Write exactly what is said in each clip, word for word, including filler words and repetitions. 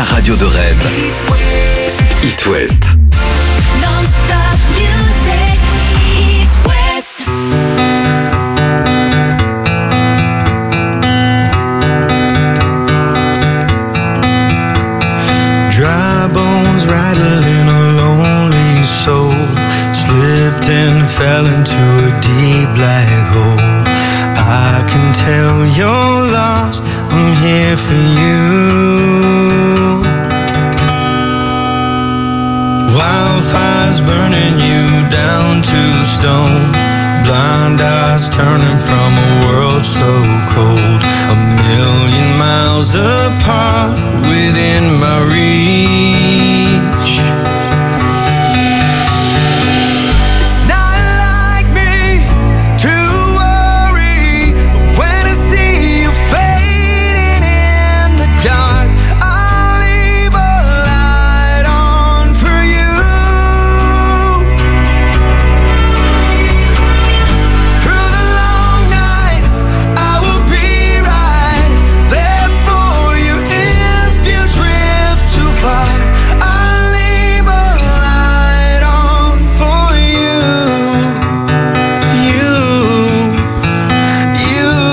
la radio de rêve. It West. Non-stop music. It West. Dry bones rattling a lonely soul, slipped and fell into a deep black hole. I can tell you're lost, I'm here for you. Wildfires burning you down to stone, blind eyes turning from a world so cold. A million miles apart within my reach. It's not like me to worry, but when I see you fading in the dark, I'll leave a light on for you. Through the long nights, I will be right there for you. If you drift too far, I'll leave a light on for you. You, you.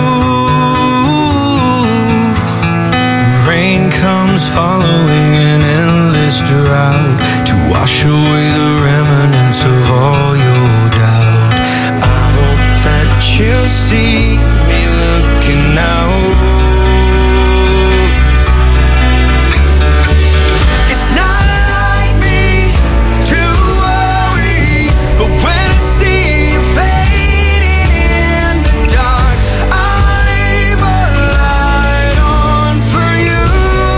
Rain comes following an endless drought to wash away the remnants of all your doubt. I hope that you'll see me looking out. It's not like me to worry, but when I see you fading in the dark, I'll leave a light on for you.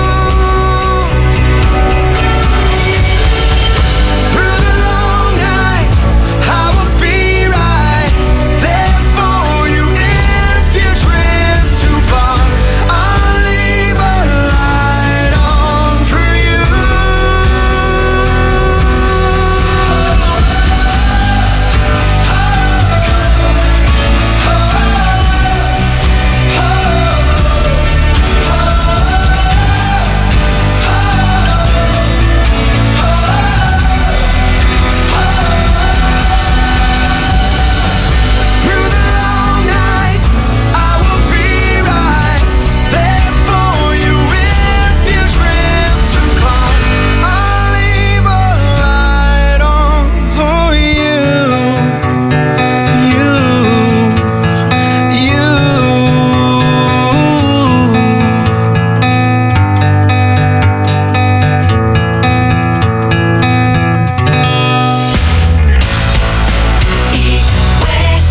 Through the long nights, I will be right there for you. If you drift too far, I'll leave a light on for you. Through the long nights, I will be right there for you. If you drift too far, I'll leave a light on for you. You, you. It West.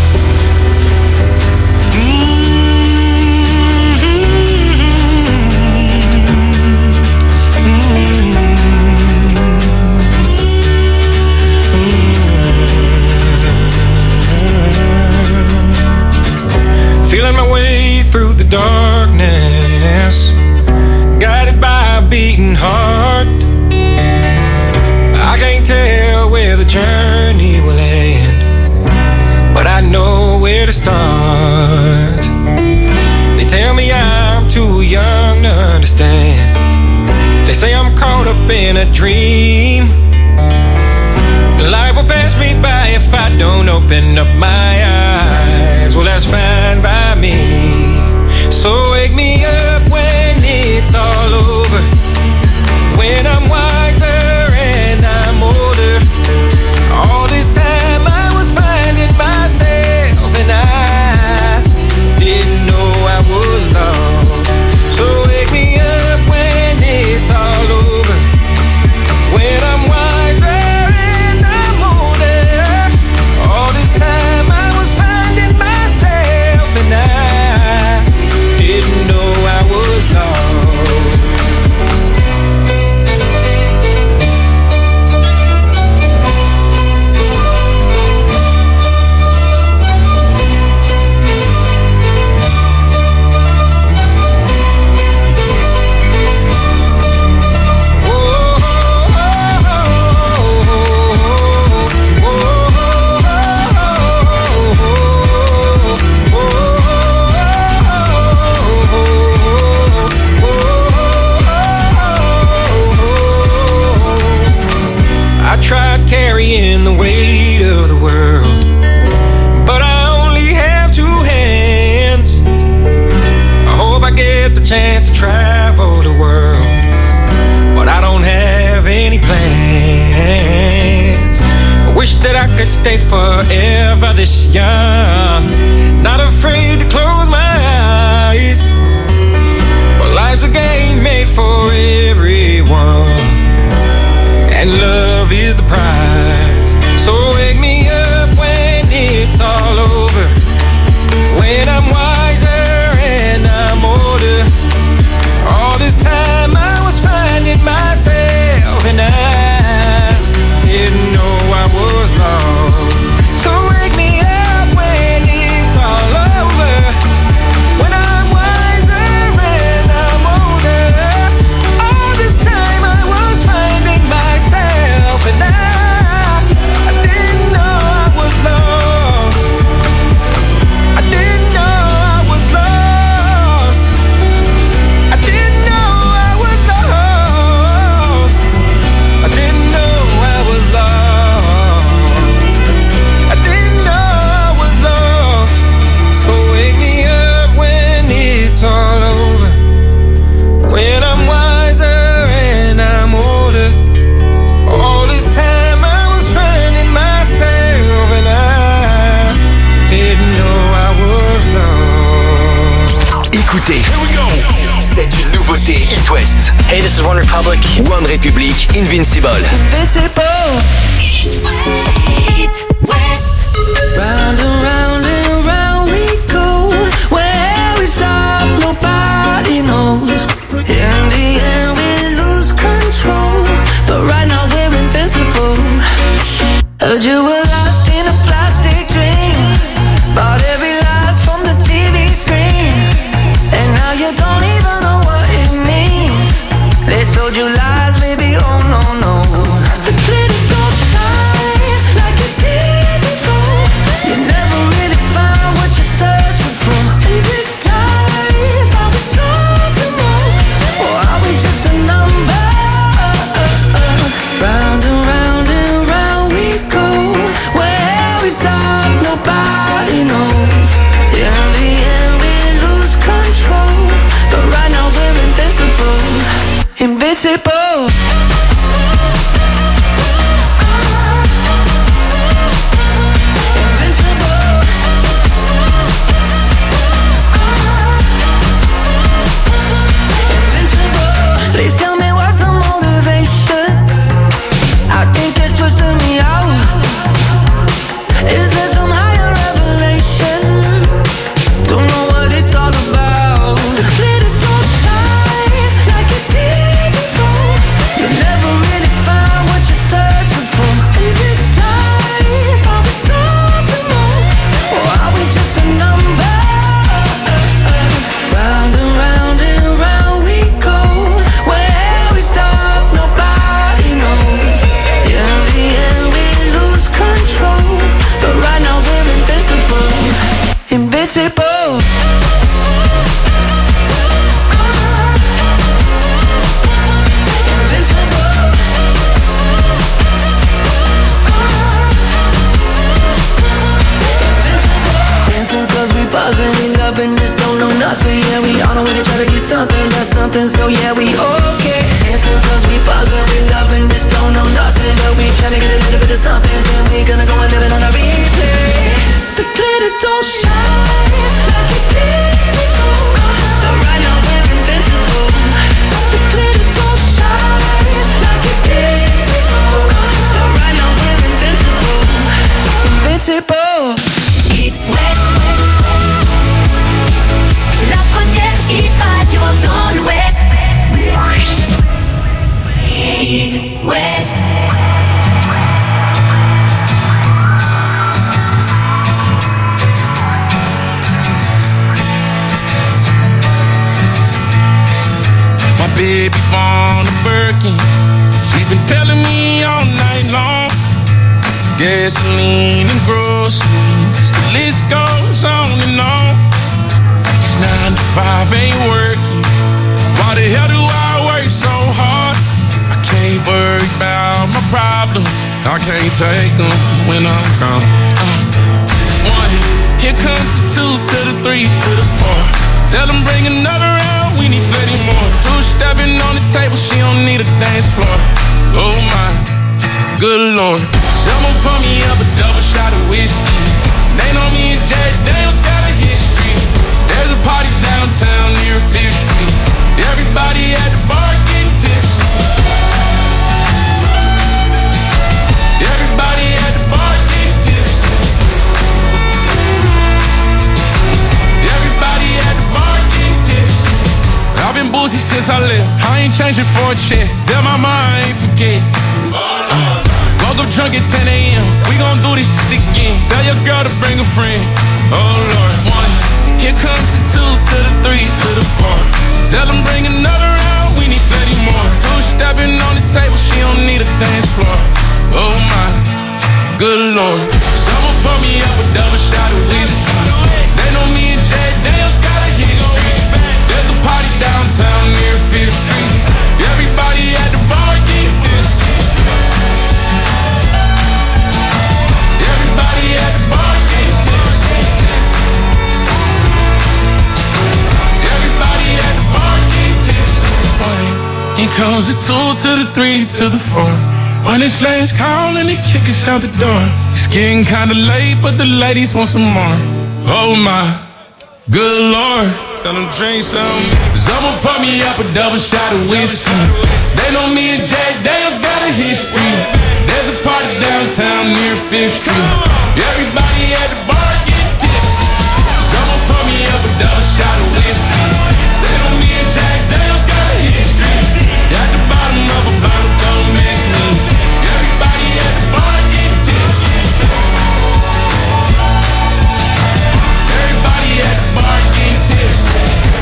Feeling my way through the darkness, guided by a beating heart. I can't tell where the journey will end, but I know where to start. They tell me I'm too young to understand. They say I'm caught up in a dream. Life will pass me by if I don't open up my eyes. Well, that's fine by me. So wake me up when it's all over, when I'm wiser and I'm older. All this time I was finding myself, and I didn't know I was lost. So wake me up when it's all over, when I tried carrying the weight of the world, but I only have two hands. I hope I get the chance to travel the world, but I don't have any plans. I wish that I could stay forever this young, not afraid to close my eyes. But life's a game made for everyone, and love is the prize. So wake me up when it's all over, when I'm wiser and I'm older. All this time I was finding myself, and I didn't know I was lost. So wake me up when it's all over, when I'm wiser and I'm older. All this time I was finding myself, and I, I didn't know I was lost. I didn't know I was lost. I didn't know I was lost. I didn't know I was lost. I didn't know I was lost. So wake me up when it's all over, when I'm wiser and I'm older. All this time I was finding myself, and I didn't know I was lost. Écoutez, c'est une nouveauté It West. Hey, this is One Republic. One Republic, Invincible. Invincible. It West. Round and round and round we go. Where we stop, nobody knows. In the end, we lose control, but right now we're invincible. Heard you were lost in a plastic dream, bought every light from the T V screen, and now you don't even know what it means. They sold you lies, baby, oh no, no. The glitter don't shine like it did before. You never really find what you're searching for. In this life, are we something more, or are we just a number? Round and round and round we go. Where we stop, nobody knows. In the end, we lose control, but right now we're invincible. Invincible. Invincible. Invincible. Please tell me what's the motivation. I think it's twisting me out. Is there some higher revelation? Don't know what it's all about. The glitter don't shine like it did before. You never really find what you're searching for. In this life, are we something more, or are we just a number? Round and round and round we go. Where we stop, nobody knows. In the end, we lose control, but right now we're invincible. Invincible. Invincible. Dancing cause we buzzing, we loving this, don't know nothing. Yeah, we on our way to try to be something, that's something, so yeah, we okay. Dancing cause we buzzing, we loving this, don't know nothing, but we tryna get a little bit of something, then we gonna go and live it on a replay. The glitter don't shine like it did before, but right now we're invincible. The glitter don't shine like it did before, but right now we're invincible. Invincible. It West. La première hit radio dans l'Ouest. It West. My baby born a Birkin. She's been telling me all night long. Gasoline and groceries, the list goes on and on. This nine to five ain't working. Why the hell do I work so hard? I can't worry about my problems. I can't take them when I'm gone. Uh, one, here comes the two to the three to the four. Tell them bring another round, we need plenty more. Two stepping on the table, she don't need a dance floor. Oh my, good Lord. Someone pour me up a double shot of whiskey. They know me and Jack Daniels got a history. There's a party downtown near Fifth Street. Everybody at the bar getting tipsy. Everybody at the bar getting tipsy. Everybody at the bar getting tipsy. I've been boozy since I left. I ain't changing for a check. Tell my mom I ain't forget. Uh, woke up drunk at ten a.m. We gon' do this shit again. Tell your girl to bring a friend. Oh Lord. One, here comes the two to the three to the four. Tell them bring another round, we need plenty more. Two stepping on the table, she don't need a dance floor. Oh my, good Lord. Someone pour me up a double shot of whiskey. They know me and Jack Daniels got a history. There's a party downtown near Fifth Street. Everybody at the bar getting tipsy. Everybody at the bar getting tipsy. Everybody at the bar getting tipsy. Here comes the two to the three to the four. When it's last call and they kick us out the door. It's getting kinda late, but the ladies want some more. Oh my, good Lord. Tell them drink some. Someone pour me up a double shot of whiskey. They know me and Jack Daniels got a history. There's a party downtown near Fifth Street. Everybody at the bar getting tipsy. Someone pour me up a double shot of whiskey. They know me and Jack Daniels got a history. At the bottom of a bottle, don't miss me. Everybody at the bar getting tipsy. Everybody at the bar getting tipsy.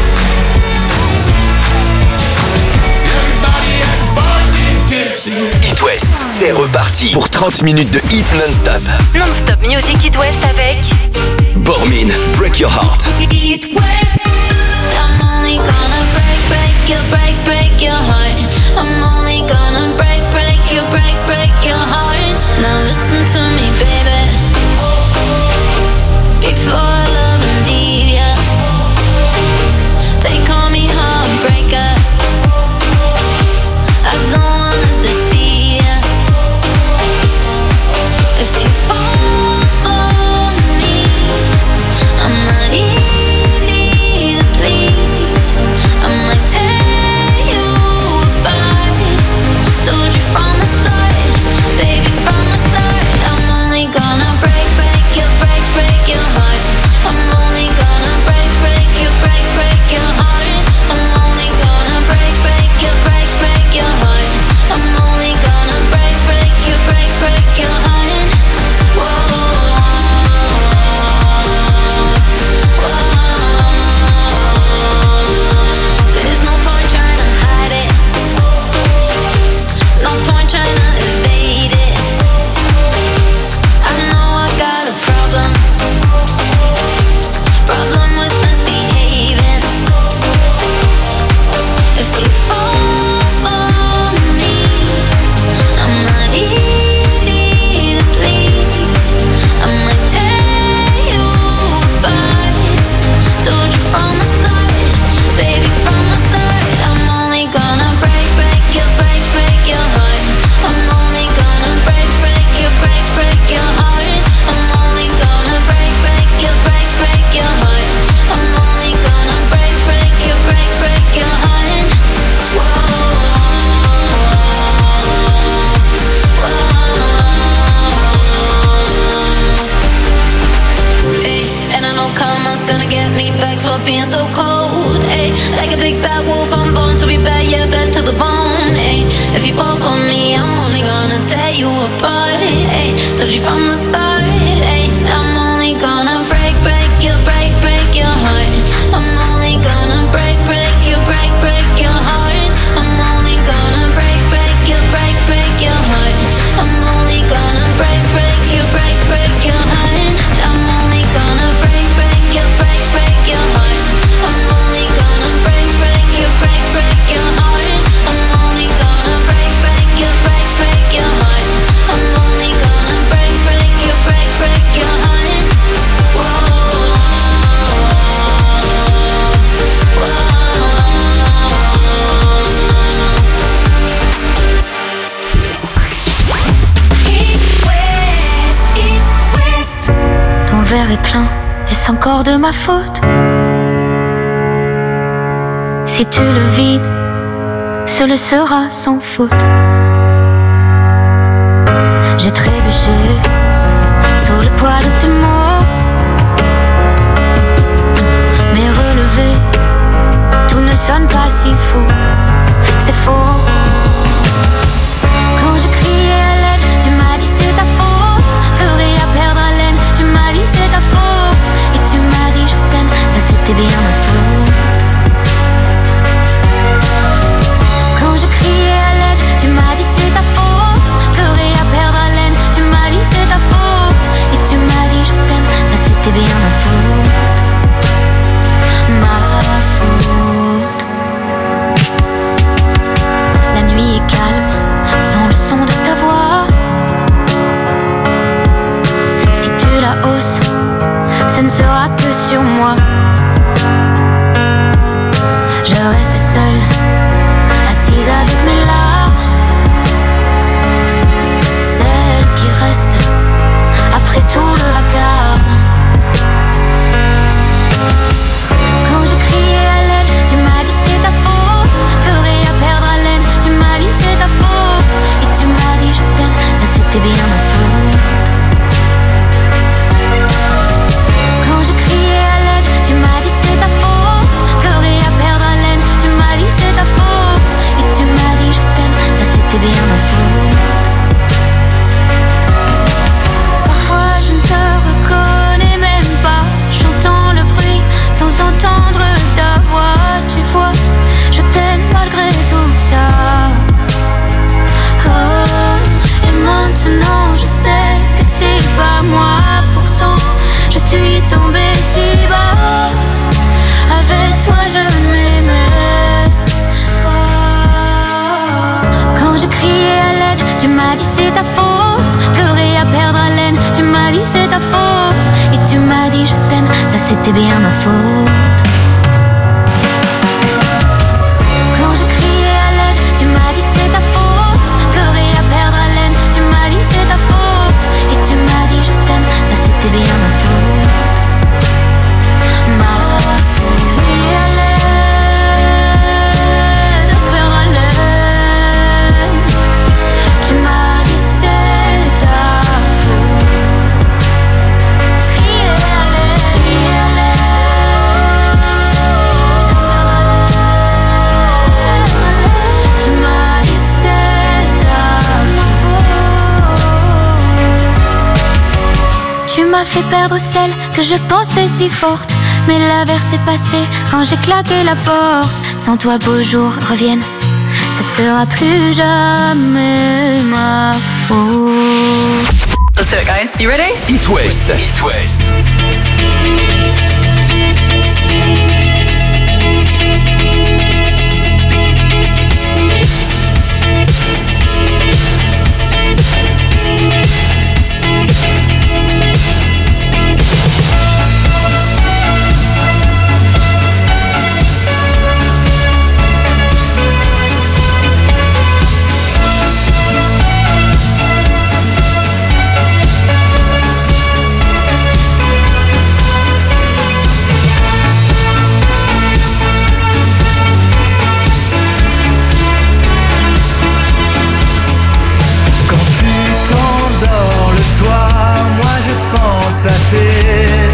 Everybody at the bar getting tipsy. It West, c'est reparti pour trente minutes de hit non-stop. Non-stop Music It West avec Bormin, Break Your Heart. It West. I'm only gonna break, break your, break, break your heart. I'm only gonna break, break your, break, break your heart. Now listen to me, baby. Before I love and leave ya, they call me heartbreaker. I don't wanna deceive ya. If you fall for me, I'm not easy to please. I might tear you apart. Told you from the start, baby, from the start. I'm only gonna break, break your, break, break your heart. I'm only gonna break, break your, break, break your heart. I'm only gonna break, break your, break, break your heart. I'm only gonna break, break your, break, break your heart. Whoa, whoa. There's no point trying to hide it. No point trying to evade it. I know I got a problem. Problem with misbehaving. If you fall for me, I'm not easy to please. I might tear you apart. Told you from the start, baby, from the start. I'm only gonna break, break your, break, break your heart. I'm only gonna break, break your, break, break your heart. I'm only gonna break, break your, break, break your heart. I'm only gonna break, break your, break, break your heart. Whoa, whoa. Hey, and I know karma's gonna get me back for being so cold. Hey, like a big bad wolf, I'm born to be bad, yeah, bad to the bone. Hey, if you fall for me, I'm only gonna tear you apart. Hey, told you from the start. Hey, I'm only gonna break, break your, break, break your heart. I'm only gonna break, break your, break, break your heart. I'm only gonna break, break your, break, break your heart. I'm only gonna break, break your, break, break your heart. I'm only gonna break, break your, break, break your heart. I'm only gonna break, break your, break, break your heart. I'm only gonna break, break your, break. verre est plein, est-ce encore de ma faute? Si tu le vides, ce le sera sans faute. J'ai trébuché sous le poids de tes mots, mais relevé, tout ne sonne pas si faux. C'est faux. Quand je criais à l'aide, tu m'as dit c'est ta faute. Plus rien perdre haleine, tu m'as dit c'est ta faute. Et tu m'as dit je t'aime, ça c'était bien ma faute. Quand je criais à l'aide, tu m'as dit c'est ta faute. Plus rien perdre haleine, tu m'as dit c'est ta faute. Et tu m'as dit je t'aime, ça c'était bien ma faute. Ma faute. La nuit est calme, sans le son de ta voix. Si tu la hausses, ce ne sera que sur moi. Je reste seule, assise avec mes larmes. Celle qui reste après tout le vacarme. Quand je criais à l'aide, tu m'as dit c'est ta faute. Plus rien perdre haleine, tu m'as dit c'est ta faute. Et tu m'as dit je t'aime, ça c'était bien ma faute. Quand je criais à l'aide, tu m'as dit c'est ta faute. Plus rien perdre haleine, tu m'as dit c'est ta faute. Et tu m'as dit je t'aime, ça c'était bien ma faute. Parfois je ne te reconnais même pas. J'entends le bruit sans entendre ta voix. Tu vois, je t'aime malgré tout ça. Oh, et maintenant je sais que c'est pas moi. Pourtant je suis tombée si bas. Avec toi je m'aimais pas. Quand je criais à l'aide, tu m'as dit c'est ta faute. Plus rien perdre haleine, tu m'as dit c'est ta faute. Et tu m'as dit je t'aime, ça c'était bien ma faute. Quand je criais à l'aide, tu m'as dit c'est ta faute. Plus rien perdre haleine, tu m'as dit c'est ta faute. Et tu m'as dit je t'aime, ça c'était bien ma faute. Ma faute. Crier à l'aide, perdre haleine, tu m'as dit c'est ta faute. Crier à l'aide, crier à l'aide, perdre haleine, tu m'as dit c'est ta faute. Tu m'as fait perdre celle que je pensais si forte. Mais l'averse est passée quand j'ai claqué la porte. Sans toi beaux jours reviennent, ce sera plus jamais ma faute. Let's do it, guys. You ready? It West. It West. À tes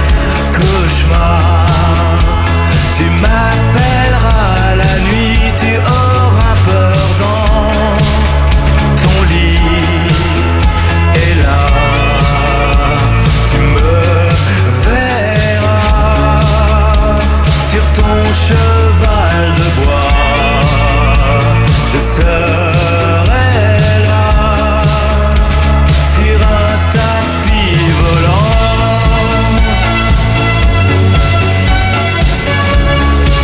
cauchemars, tu m'appelleras la nuit, tu auras peur dans ton lit. Et là, tu me verras sur ton cheval de bois. Je serai là sur un tapis volant.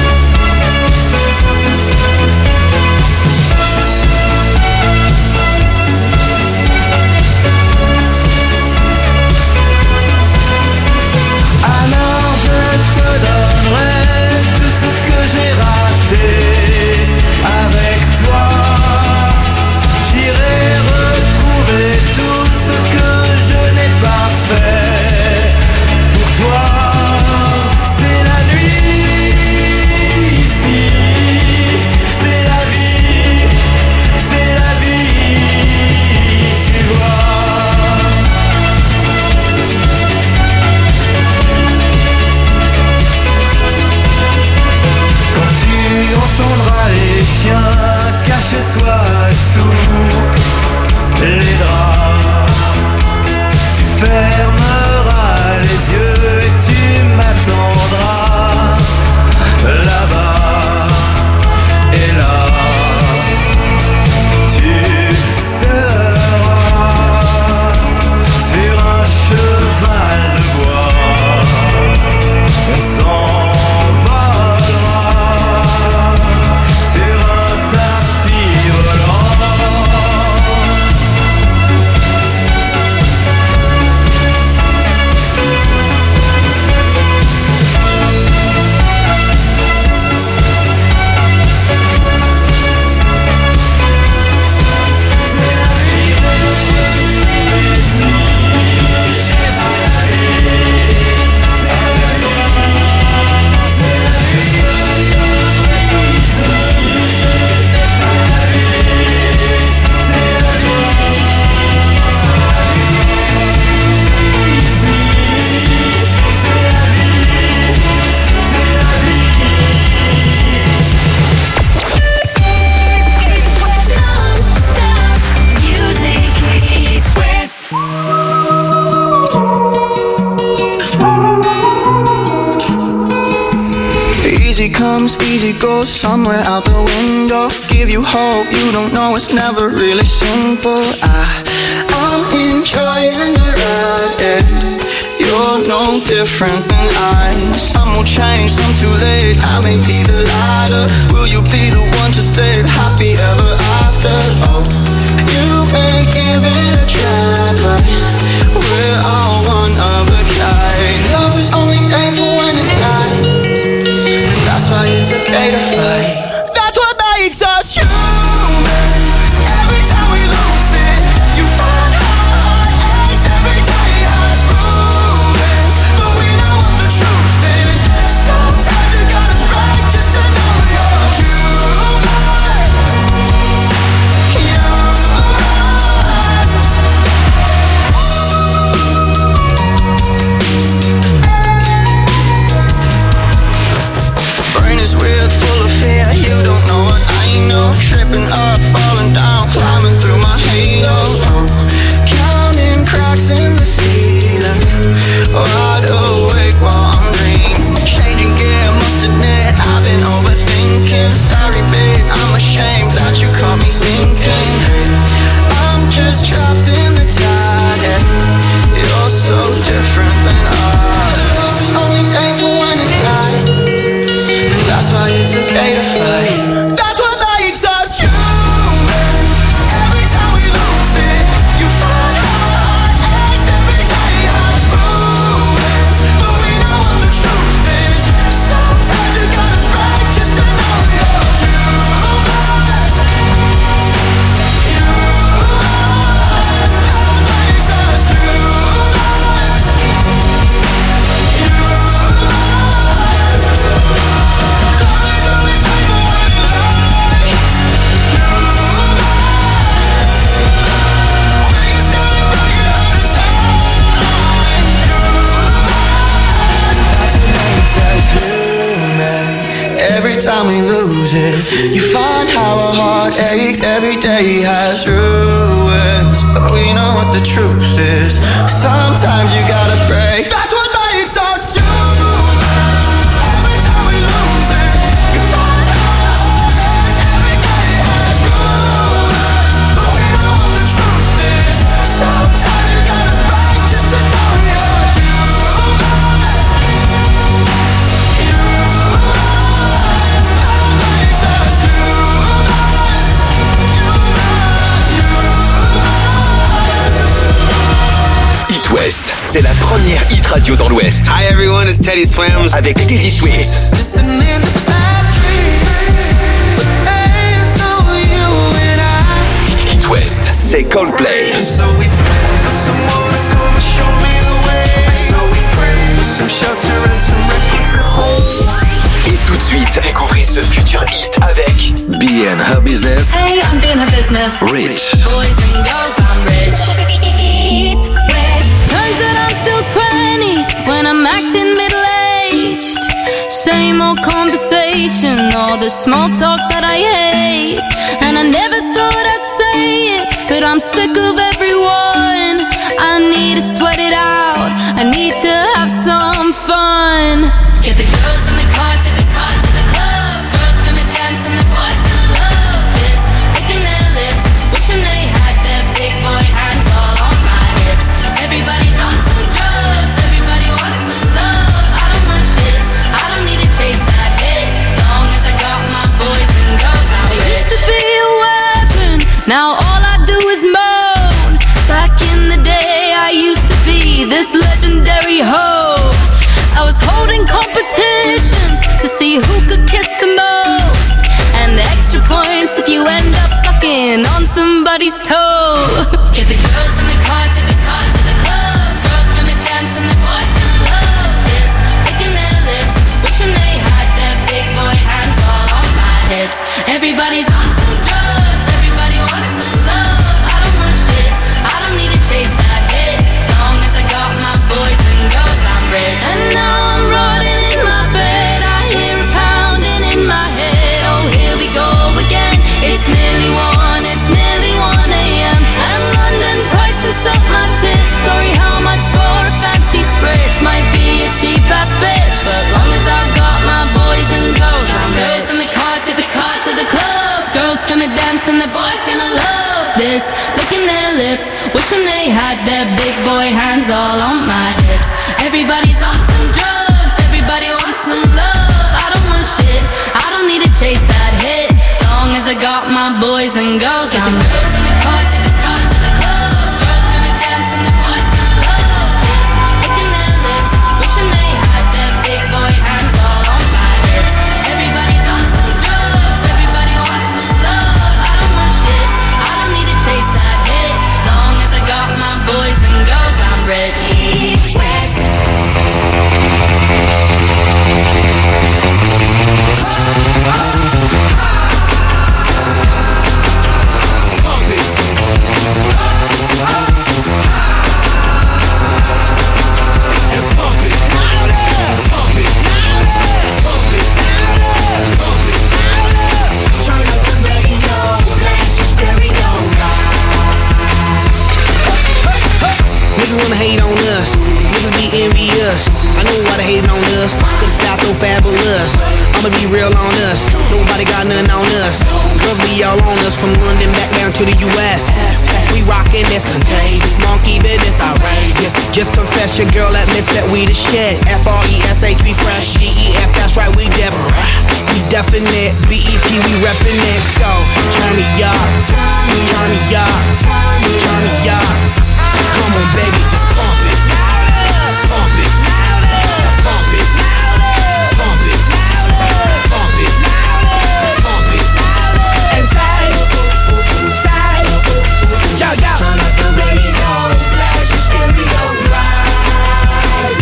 comes, easy goes, somewhere out the window. Give you hope, you don't know it's never really simple. I, I'm enjoying the ride, yeah. You're no different than I. Some will change, some too late. I may be the lighter. Will you be the one to say happy ever after? Oh, you may give it a try, but we're all one of a kind. Love is only painful when it lies. That's why it's okay to fight. That's what makes us human. Every time we lose it, you find hard aches. Every day has ruins, but we know what the truth is. Sometimes you gotta break just to know you're human. Brain is weird, full of fear. You don't know what I know. Tripping up, falling down, climbing through my halo. Oh, counting cracks in the ceiling, wide awake while I'm dreaming. Changing gear, must admit I've been overthinking. Sorry babe, I'm ashamed that you caught me sinking. I'm just trapped in the tide, and you're so different than I. Love is only painful when it lies. That's why it's okay to fight. That's what makes us human. Every time we lose it, you find hard aches. Every day has ruins, but we know what the truth is. Sometimes you gotta break just to know you're human. Human. Makes us human. Every time we lose it, you find how our heart aches. Every day has ruins, but we know what the truth is. Sometimes you gotta break. That's what makes us human. Every time we lose it, you find how our heart aches. Every day has ruins, but we know what the truth is. Sometimes you gotta break just to know you're human. It West, c'est la première hit radio dans l'Ouest. Hi everyone, it's Teddy Swims avec Teddy Swims. It West, c'est Coldplay. Et tout de suite, découvrez ce futur hit avec B and Her Business. Hey, I'm B and Her Business. Rich. Boys and girls, I'm rich. Turns out I'm still twenty when I'm acting middle-aged. Same old conversation, all the small talk that I hate. And I never thought I'd say it, but I'm sick of everyone. I need to sweat it out, I need to have some fun. Get the girls in the car, to the car, to the club. Girls gonna dance and the boys gonna love this. Licking their lips, wishing they had their big boy hands all on my hips. Everybody's on some drugs, everybody wants some love. I don't want shit, I don't need to chase that hit. Long as I got my boys and girls, I'm rich. I used to be a weapon, now all I do is moan. Back in the day, I used to be this legendary hoe. I was holding competitions to see who could kiss the most, and the extra points if you end up sucking on somebody's toe. Get the girls in the car, to the car, to the club. Girls gonna dance and the boys gonna love this. Licking their lips, wishing they had their big boy hands all on my hips. Everybody's on some drugs, everybody wants some love. I don't want shit, I don't need to chase that hit. Long as I got my boys and girls, I'm rich. And now I'm rotting in my bed, I hear a pounding in my head. Oh, here we go again. It's nearly one, it's nearly one a.m. And London price can suck my tip. this, licking their lips, wishing they had their big boy hands all on my hips. Everybody's on some drugs, everybody wants some love. I don't want shit, I don't need to chase that hit. Long as I got my boys and girls, I'm girls in the car, take the car to the club. Girls gonna dance and the boys gonna love this, licking their lips, wishing they had their big boy hands all on my hips. Everybody's on some drugs, everybody wants some love. I don't want shit, I don't need to chase that hit. Long as I got my boys and girls, I'm rich. East West. Niggas wanna hate on us, niggas be envious. I know why they hating on us, cause the style so fabulous. I'ma be real on us, nobody got nothing on us. Girls be all on us, from London back down to the U S We rockin', that's contagious, monkey business outrageous. Just confess your girl admits that we the shit. F R E S H, we fresh, G E F, that's right, we def. We definite, B E P, we reppin' it. So, turn me up, turn me up, turn me up. Come on, baby, just pump it. Pump it. Pump it. Pump it. Pump it. Pump it. And say, say, yo, yo. Turn up the radio, blast your stereo right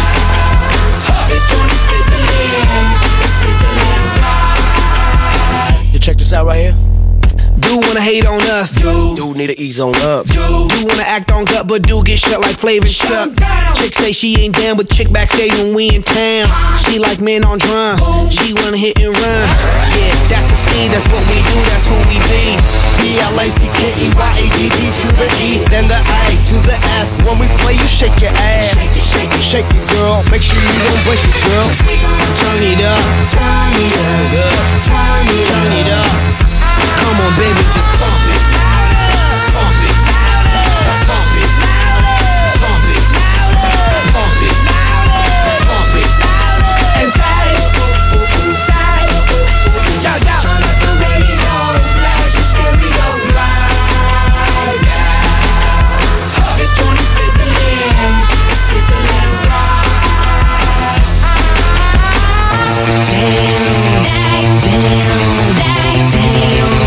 now. This joint is fizzling, it's fizzling right. You check this out right here. Dude wanna hate on us, dude. Dude need to ease on up, dude. Dude wanna act on gut, but dude get shut like Flavor Chuck. Chick say she ain't down, but chick backstage when we in town. She like men on drums, she wanna hit and run. Yeah, that's the speed, that's what we do, that's who we be. B L A C K E Y A D D to the E, then the A to the S. When we play, you shake your ass. Shake it, shake it, shake it, girl. Make sure you don't break it, girl. Turn it up, turn it up, turn it up, turn it up. Come on, baby, just pump it. Pump it. Pump it. Pump it. Pump it. Pump it. And say, say, yo, yo. Turn up the radio, blast your stereo right now. This joint is fizzling, it's fizzling right. Damn, damn, damn, damn.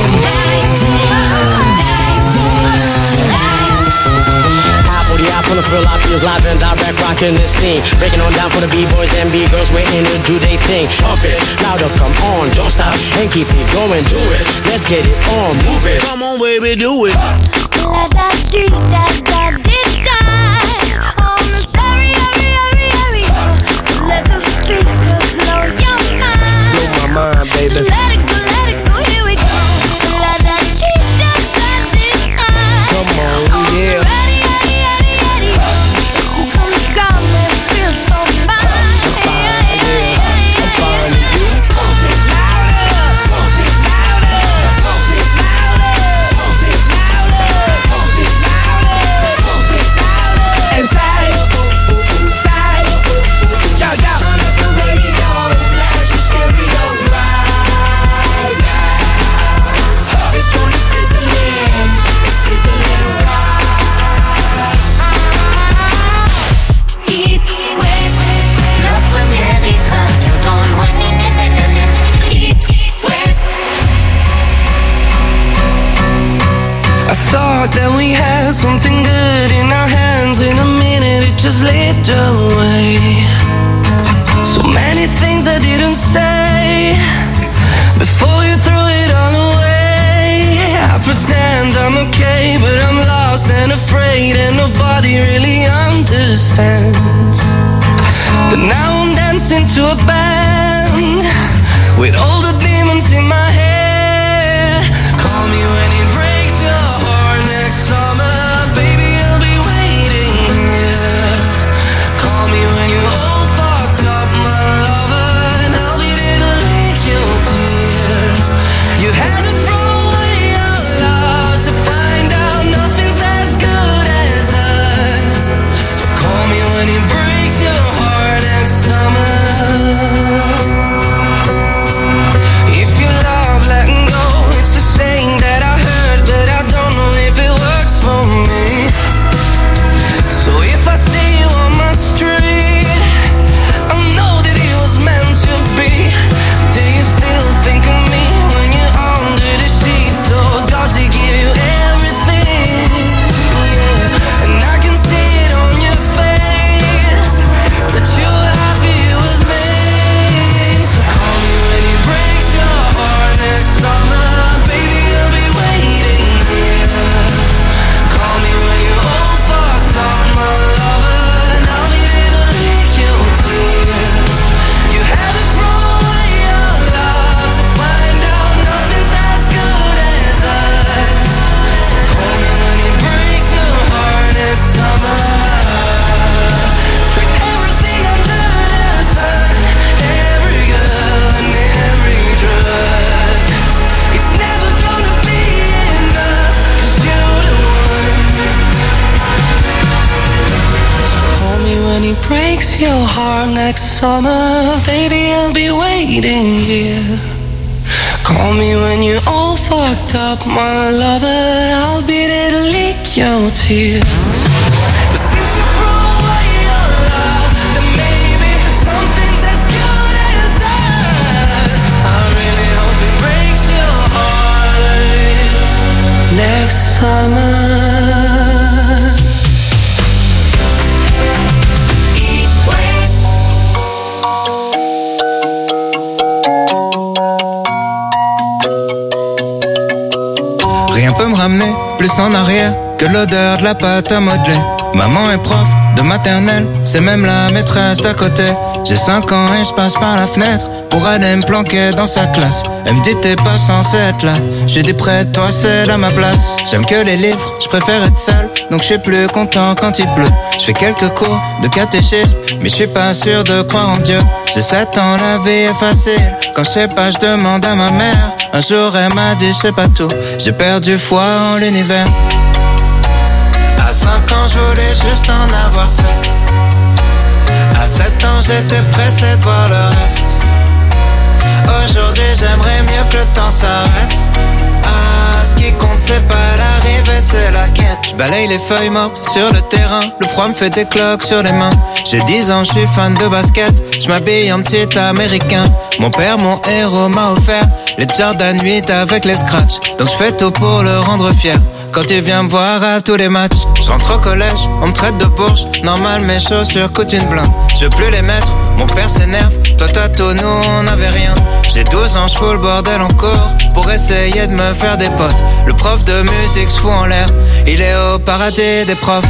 From the Phil Oppians live and direct, rocking this scene. Breaking on down for the B-boys and B-girls, we're in to do they thing. Pump it, louder, come on, don't stop, and keep it going, do it. Let's get it on, move it. Come on, baby, do it. La da dee da da dee da. On the stereo, stereo, let the speakers blow your mind. Blow my mind, baby. Let it go, let it go, here we go. La da dee da da dee da. Come on, yeah. That we had something good in our hands. In a minute it just slipped away. So many things I didn't say before you threw it all away. I pretend I'm okay, but I'm lost and afraid, and nobody really understands. But now I'm dancing to a band with all the demons in my head. Call me when it breaks your heart next summer, baby, I'll be waiting here. Call me when you're all fucked up, my lover, and I'll be there to lick your tears. You had to throw away our love to find breaks your heart next summer, baby, I'll be waiting here. Call me when you're all fucked up, my lover, I'll be there to lick your tears. But since you threw away your love, then maybe something's as good as us. I really hope it breaks your heart next summer. Rien peut me ramener plus en arrière que l'odeur de la pâte à modeler. Maman est prof de maternelle, c'est même la maîtresse d'à côté. J'ai cinq ans et je passe par la fenêtre pour aller me planquer dans sa classe. Elle me dit t'es pas censé être là. J'ai dit près de toi c'est là ma place. J'aime que les livres, je préfère être seul, donc je suis plus content quand il pleut. Je fais quelques cours de catéchisme, mais je suis pas sûr de croire en Dieu. J'ai sept ans, la vie est facile. Quand je sais pas, je demande à ma mère. Un jour elle m'a dit je sais pas tout. J'ai perdu foi en l'univers. À cinq ans je voulais juste en avoir sept. À sept ans j'étais pressé de voir le reste. Aujourd'hui j'aimerais mieux que le temps s'arrête. Ah, ce qui compte c'est pas l'arrivée, c'est la quête. Je balaye les feuilles mortes sur le terrain. Le froid me fait des cloques sur les mains. J'ai dix ans, je suis fan de basket. Je m'habille en petit américain. Mon père, mon héros, m'a offert les Jordan huit avec les scratchs. Donc je fais tout pour le rendre fier quand il vient me voir à tous les matchs. Je rentre au collège, on me traite de bourge. Normal, mes chaussures coûtent une blinde. Je veux plus les mettre, mon père s'énerve. Toi t'as tout, nous on avait rien. J'ai douze ans, je fous le bordel en cours pour essayer de me faire des potes. Le prof de musique se fout en l'air, il est au paradis des profs.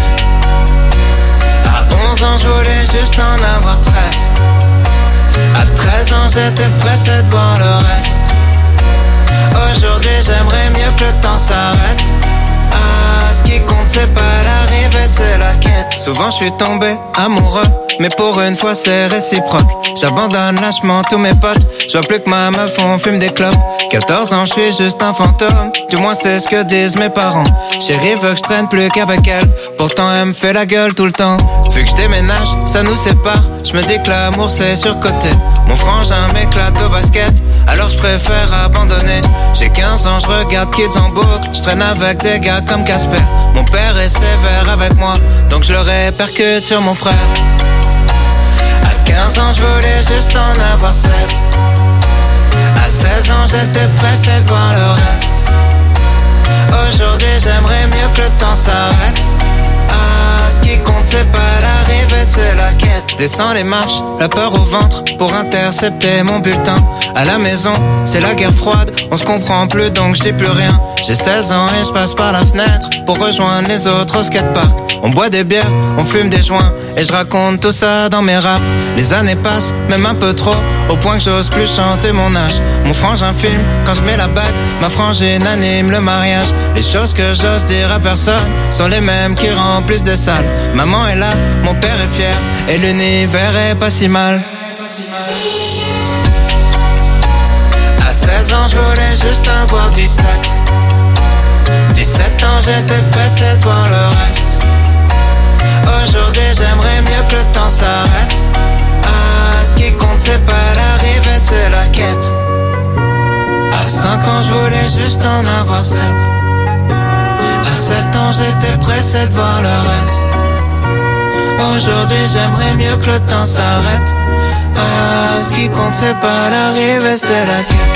À onze ans, je voulais juste en avoir treize. À treize ans, j'étais pressé de voir le reste. Aujourd'hui, j'aimerais mieux que le temps s'arrête. Ah, ce qui compte, c'est pas l'arrivée, c'est la quête. Souvent, je suis tombé amoureux, mais pour une fois, c'est réciproque. J'abandonne lâchement tous mes potes. Je vois plus que ma meuf, on fume des clopes. quatorze ans, je suis juste un fantôme. Du moins, c'est ce que disent mes parents. Chérie veut que je traîne plus qu'avec elle. Pourtant, elle me fait la gueule tout le temps. Vu que je déménage, ça nous sépare. Je me dis que l'amour, c'est surcoté. Mon frangin m'éclate au basket, alors je préfère abandonner. J'ai quinze ans, je regarde Kids en boucle. Je traîne avec des gars comme Casper. Mon père est sévère avec moi, donc je le répercute sur mon frère. À quinze ans, je voulais juste en avoir seize. À seize ans, j'étais pressé de voir le reste. Aujourd'hui, j'aimerais mieux que le temps s'arrête. Ah, ce qui compte, c'est pas l'arrivée, c'est la quête. Je descends les marches, la peur au ventre, pour intercepter mon bulletin. À la maison, c'est la guerre froide, on se comprend plus donc je dis plus rien. J'ai seize ans et je passe par la fenêtre pour rejoindre les autres au skatepark. On boit des bières, on fume des joints, et je raconte tout ça dans mes raps. Les années passent, même un peu trop, au point que j'ose plus chanter mon âge. Mon frangin filme, quand je mets la bague, ma frangine anime le mariage. Les choses que j'ose dire à personne sont les mêmes qui remplissent des salles. Maman est là, mon père est fier, et l'univers est pas si mal. À seize ans, je voulais juste avoir dix-sept. dix-sept ans, j'étais pressé de voir le reste. Aujourd'hui, j'aimerais mieux que le temps s'arrête. Ah, ce qui compte, c'est pas l'arrivée, c'est la quête. À cinq ans, je voulais juste en avoir sept. À sept ans, j'étais pressé de voir le reste. Aujourd'hui, j'aimerais mieux que le temps s'arrête. Ah, ce qui compte, c'est pas l'arrivée, c'est la quête.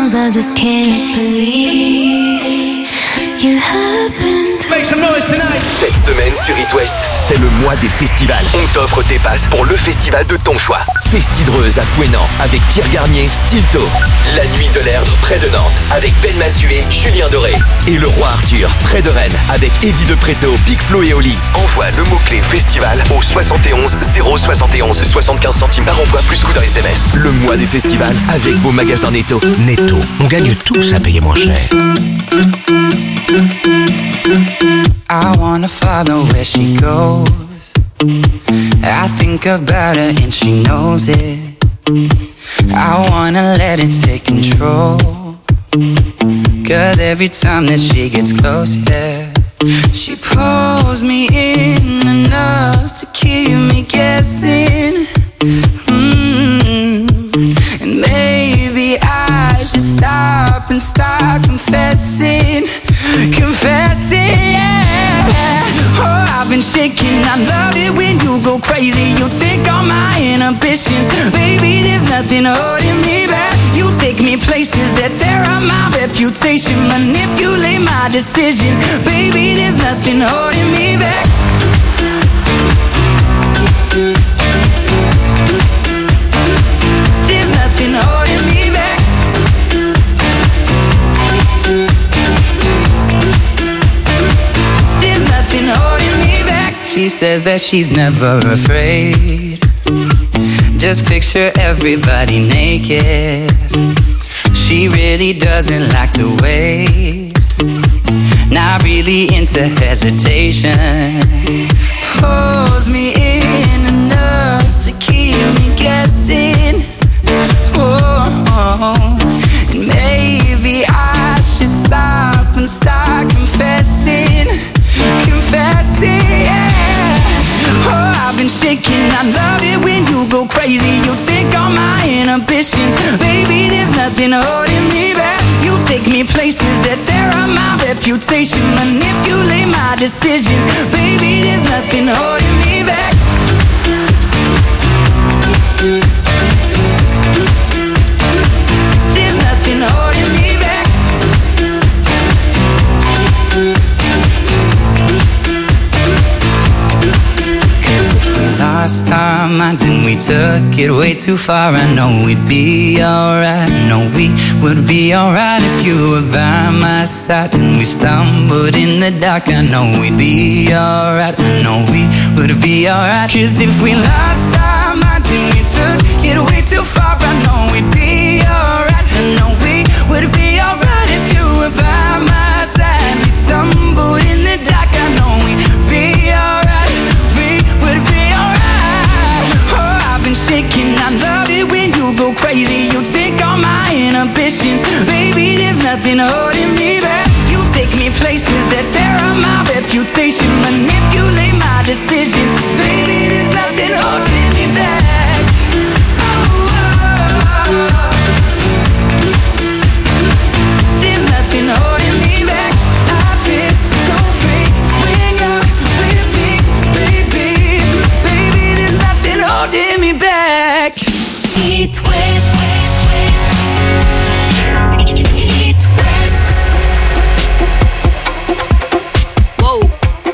Sometimes I just can't believe you happened. Make some noise tonight. Cette semaine sur It West, c'est le mois des festivals. On t'offre tes passes pour le festival de ton choix. Festidreuse à Fouesnant avec Pierre Garnier, Stilto. La Nuit de l'Erdre près de Nantes avec Ben Mazué, Julien Doré. Et le Roi Arthur près de Rennes avec Eddie De Preto, Big Flo et Oli. Envoie le mot-clé festival au soixante et onze zéro soixante et onze soixante-quinze centimes par envoi plus coût d'un S M S. Le mois des festivals avec vos magasins Netto. Netto, on gagne tous à payer moins cher. I wanna follow where she goes. I think about her and she knows it. I wanna let it take control. Cause every time that she gets close, yeah, she pulls me in enough to keep me guessing. Mm-hmm. And maybe I should stop and start confessing. Confessing, yeah. Oh, I've been shaking. I love it when you go crazy. You take all my inhibitions. Baby, there's nothing holding me back. You take me places that tear up my reputation. Manipulate my decisions. Baby, there's nothing holding me back. There's nothing holding me back. She says that she's never afraid. Just picture everybody naked. She really doesn't like to wait. Not really into hesitation. Pulls me in enough to keep me guessing. Oh, and maybe I should stop and start confessing. Confessing, yeah. Oh, I've been shaking. I love it when you go crazy. You take all my inhibitions. Baby, there's nothing holding me back. You take me places that tear up my reputation. Manipulate my decisions. Baby, there's nothing holding me back. There's nothing holding me back. Lost our minds and we took it way too far. I know we'd be alright. I know we would be alright if you were by my side. And we stumbled in the dark. I know we'd be alright. I know we would be alright. Cause if we lost our minds and we took it way too far, I know we'd be alright. I know we would be alright if you were by my side. We stumbled in the dark. I know we'd be alright. We would be shaking. I love it when you go crazy. You take all my inhibitions. Baby, there's nothing holding me back. You take me places that tear up my reputation. Manipulate my decisions. Baby, there's nothing holding me back. Oh, oh, oh. There's nothing holding me back. I feel so free when you're with me, baby. Baby, there's nothing holding me back. It West. It West. Whoa.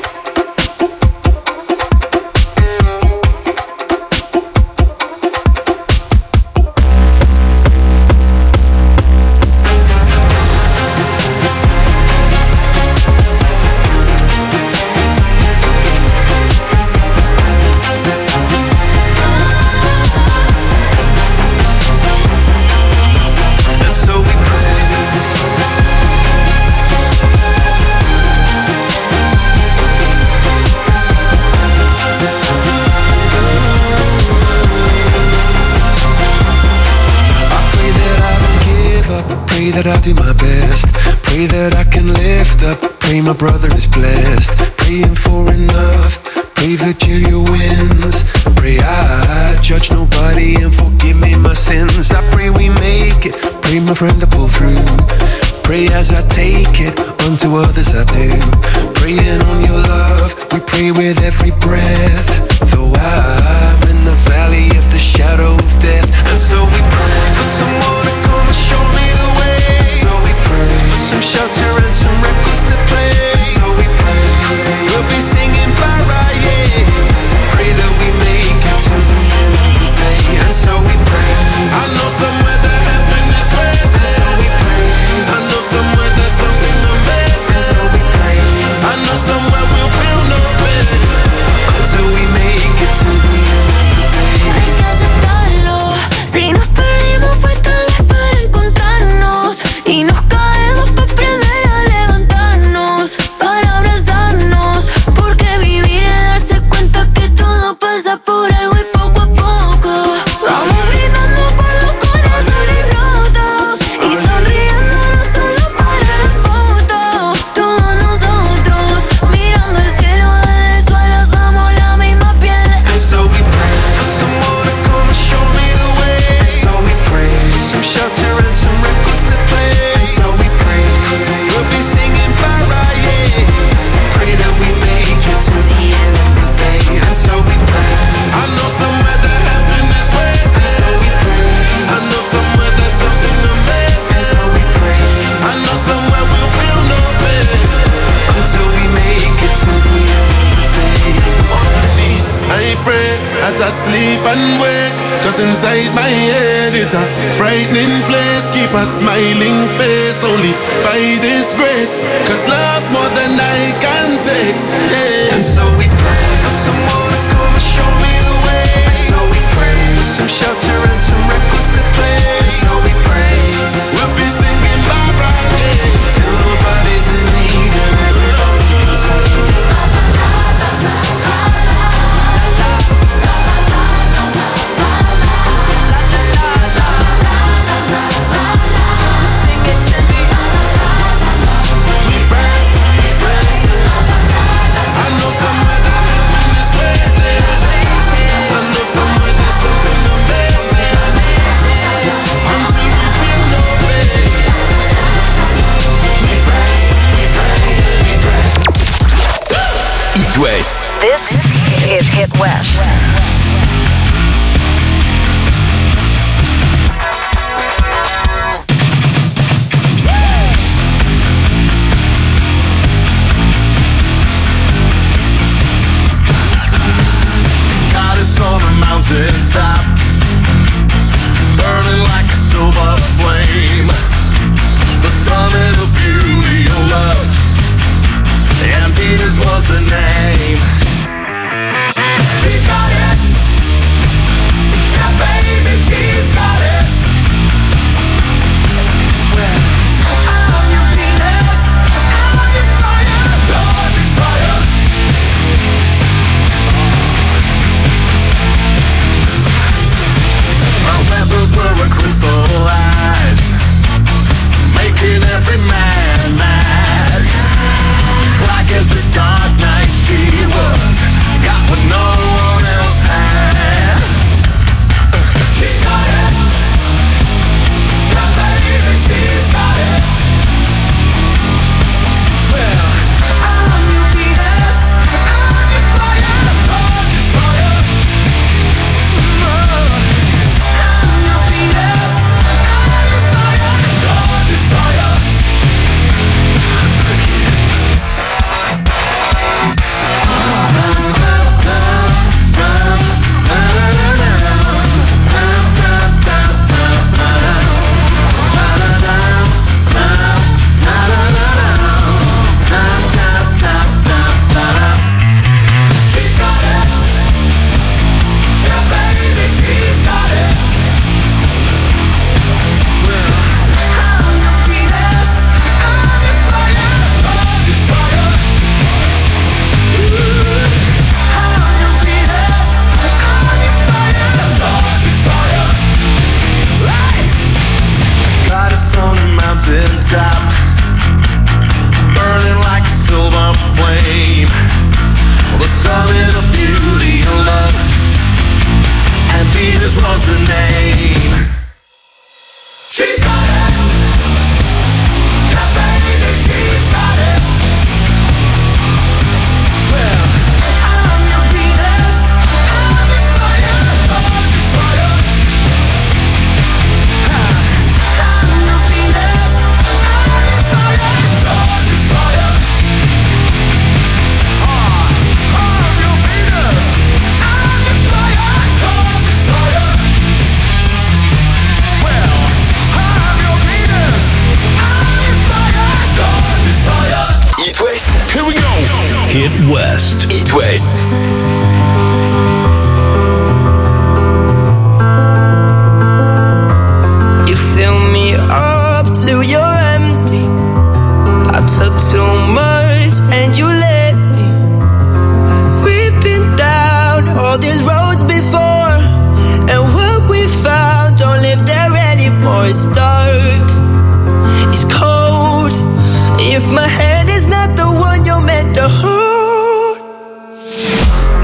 That I'll do my best. Pray that I can lift up. Pray my brother is blessed. Praying for enough. Pray Virgilia wins. Pray I judge nobody and forgive me my sins. I pray we make it. Pray my friend to pull through. Pray as I take it. Unto others I do. Praying on your love. We pray with every breath. Though I'm in the valley of the shadow of death. And so we pray for someone to come and show me the way. Cause inside my head is a frightening place. Keep a smiling face only by this grace. Cause love's more than I can take, yeah. And so we pray for someone to come and show me the way. And so we pray for some shelter and some records to play. And so we pray we'll be singing Barbara Day till nobody's in need and everybody's singing. West. This is Hit West. God is on a mountain top, burning like a silver flame, the summit of beauty and love. And Venus was her name. She's got it. Yeah, baby, she's got it. Well, I'm your Venus. I'm your fire, your desire. My weapons were her crystal eyes, making every man mad. Black as the dark night she was, got what no one else had. She's got it. Yeah, baby, she's got it. Well, I'm your Venus. I'm your fire, your desire. I'm your Venus. I'm your fire, your desire. Top, burning like a silver flame, the summit of beauty and love, and Venus was her name. She's got it. Yeah, baby, she's got it. Well, I'm your Venus. I'm your fire, your desire. I'm your Venus. Here we go. Hit West. Hit West. You fill me up till you're empty. I took too much and you let me. We've been down all these roads before, and what we found don't live there anymore. It's dark, it's cold. If my hand is not the one you're meant to hold,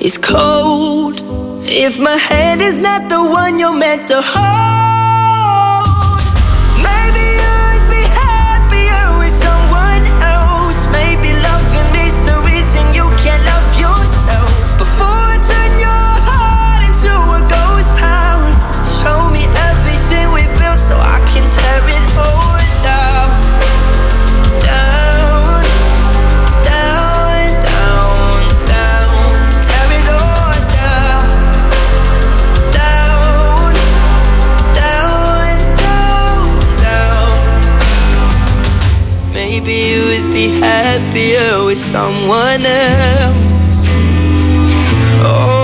is cold. If my hand is not the one you're meant to hold, maybe you'd be happier with someone else. Maybe loving is the reason you can't love yourself. Before I turn your heart into a ghost town, show me everything we built so I can tear it all down. Down, down, down, down. Tear it all down. Down, down, down, down. Maybe you would be happier with someone else. Oh.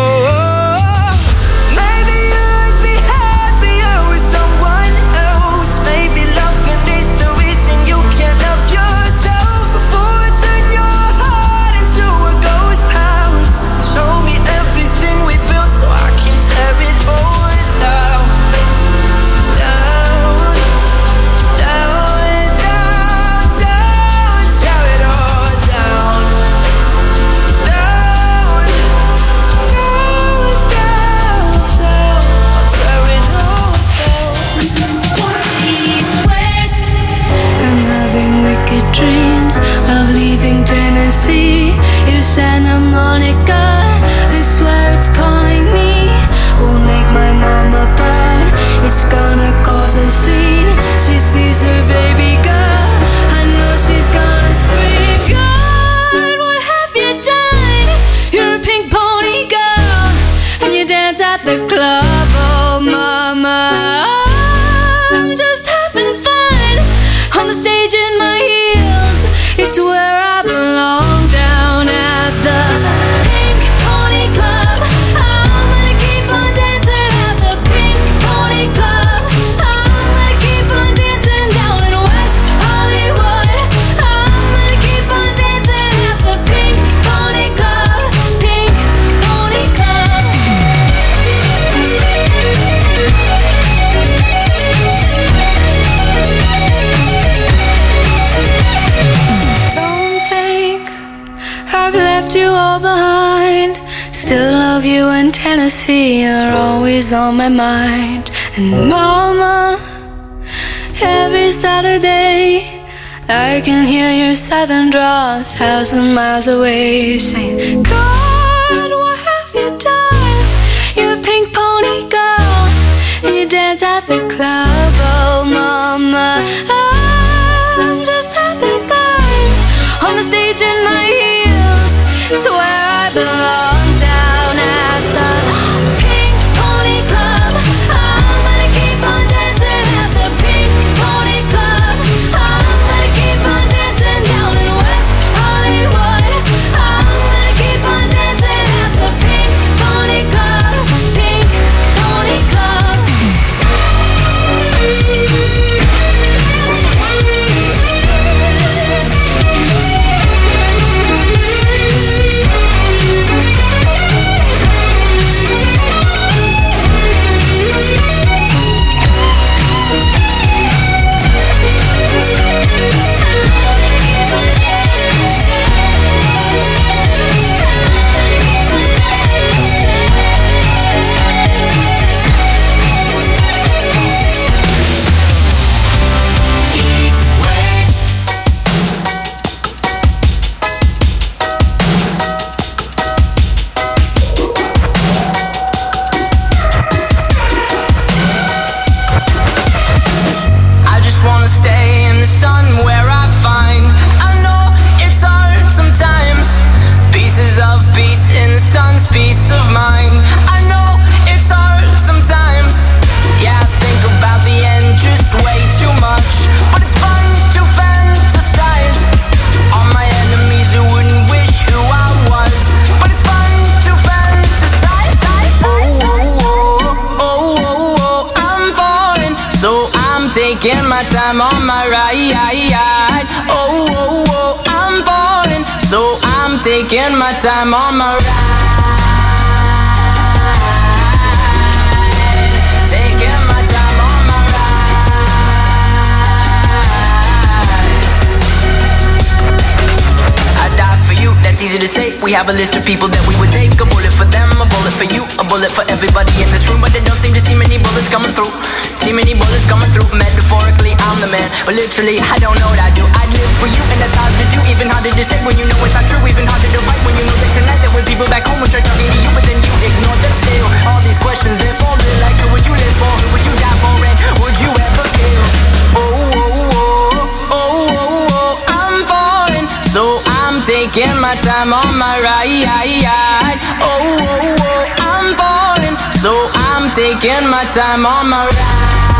Dreams of leaving Tennessee. You Santa Monica, I swear it's calling me. Won't make my mama proud, it's gonna cause a scene. She sees her baby girl, I know she's gonna scream. God, what have you done? You're a pink pony girl, and you dance at the club. Oh mama, I'm just having fun on the stage in my heels. It's where I belong, down at the Pink Pony Club. I'm gonna keep on dancing at the Pink Pony Club. I'm gonna keep on dancing down in West Hollywood. I'm gonna keep on dancing at the Pink Pony Club. Pink Pony Club. I've left you all behind. Still love you in Tennessee, you're always on my mind. And mama, every Saturday I can hear your southern drawl a thousand miles away, saying, God, what have you done? You're a pink pony girl, and you dance at the club. Oh mama, I'm just having fun on the stage in my heels. It's where I belong, down at the Pink Pony Club. I'm gonna keep on dancing at the Pink Pony Club. I'm gonna keep on dancing down in West Hollywood. I'm gonna keep on dancing at the Pink Pony Club. Pink Pony Club. Peace of mind. I know it's hard sometimes. Yeah, I think about the end just way too much. But it's fun to fantasize on my enemies who wouldn't wish who I was. But it's fun to fantasize. Oh, oh, oh, oh, oh, oh. I'm falling, so I'm taking my time on my ride. Oh, oh, oh, I'm falling, so I'm taking my time on my ride. Let's it's easy to say. We have a list of people that we would take. A bullet for them, a bullet for you, a bullet for everybody in this room. But they don't seem to see many bullets coming through. See many bullets coming through. Metaphorically, I'm the man, but literally, I don't know what I do. I'd live for you, and that's hard to do. Even harder to say when you know it's not true. Even harder to write when you know that tonight there were people back home who tried talking to you, but then you ignore them still. All these questions, they're falling like, who would you live for? Who would you die for? And would you ever kill? Oh, oh, oh, oh, oh, oh, I'm falling, so I'm taking my time on my ride. Oh, oh, oh, I'm falling, so I'm taking my time on my ride.